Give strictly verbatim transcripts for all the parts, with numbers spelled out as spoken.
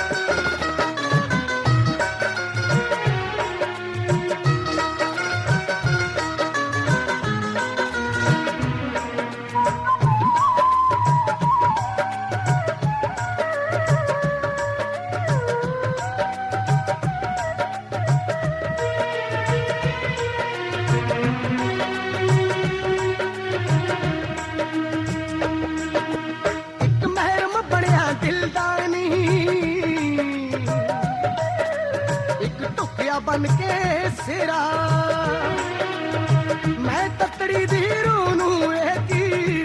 बन के सिरा मैं ततड़ी दी रूनू की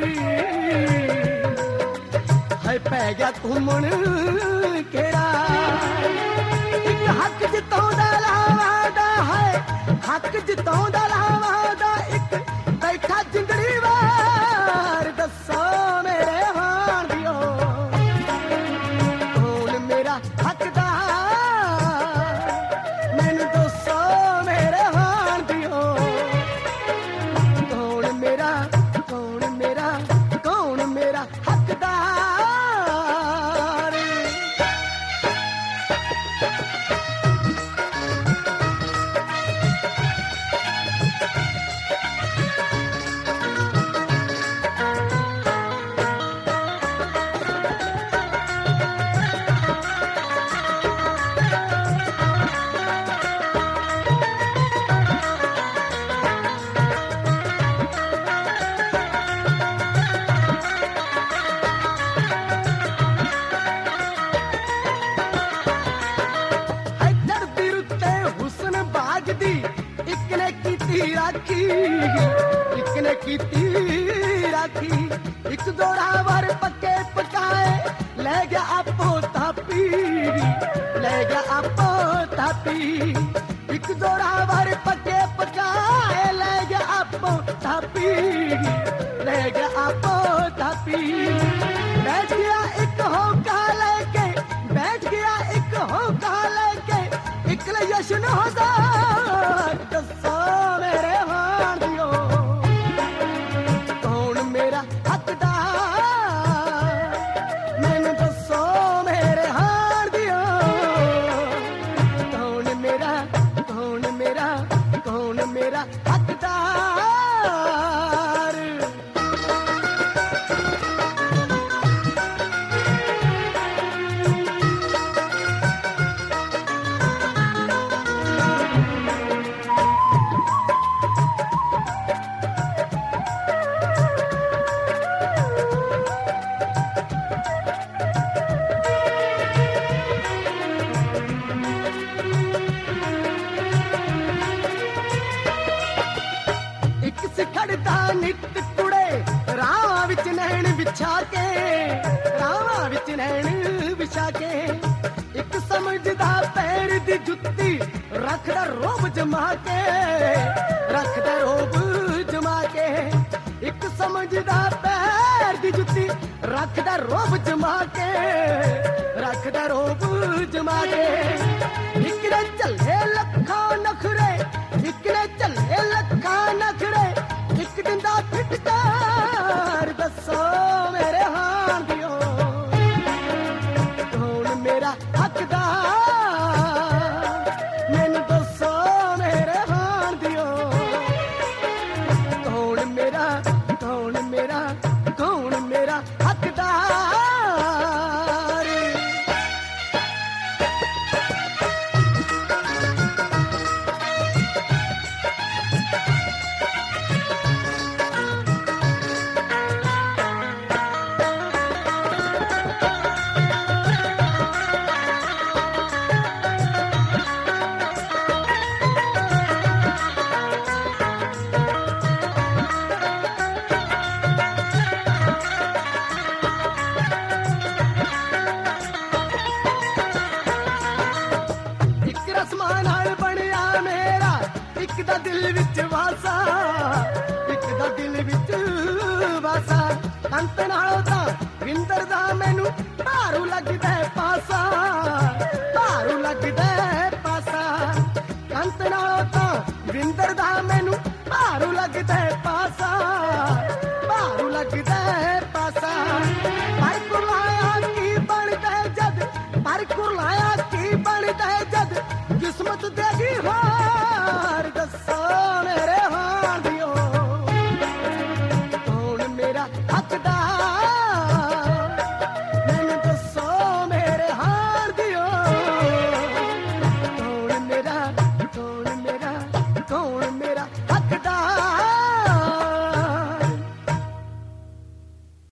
है पै गया घूमन केरा एक हक जितोंदा लावादा है हक जितोंदा लावादा एक बैठा जिंदड़ी वार दसो मेरे हां दियो कौन मेरा हकदार राखी एक ने कीती राखी एक जोरावर पक्के पकाए ले गया आपो थापी ले गया आपो थापी एक जोरावर पक्के पकाए ले गया आपो थापी ले गया आपो थापी बैठ गया एक होका लेके बैठ गया एक होका लेके एक ले यशन हजार दसो मेरे हां दियो कौन मेरा हकदार मैनू दसो मेरे हां दियो कौन मेरा कौन मेरा कौन मेरा हकदार नित कुड़े रावां विच नैण विछा के रावां विच नैण विछा के एक समझदा पैर दी जुत्ती रखदा रोब जमा के रखदा रोब जमा के एक समझदा पैर दी जुत्ती रखदा रोब जमा के रखदा रोब जमा के एक ने चले लखां नखरे एक ने चले लखां नखरे एक दिन दा फिटकार दसो मेरे हां दियो कौन मेरा हकदार मैनू दसो मेरे हां दियो कौन मेरा कौन मेरा कौन मेरा हकदार एक दा दिल विच वासा एक दा दिल विच वासा कंत नालों तां विंदर दा मैनू भारू लगदा पासा भारू लगदा पासा कंत नालों तां विंदर दा मैनू भारू लगदा पासा भारू लगदा पासा पर कुलाया की बन गए जद पर कुला माया की बनता है जद किस्मत देगी हो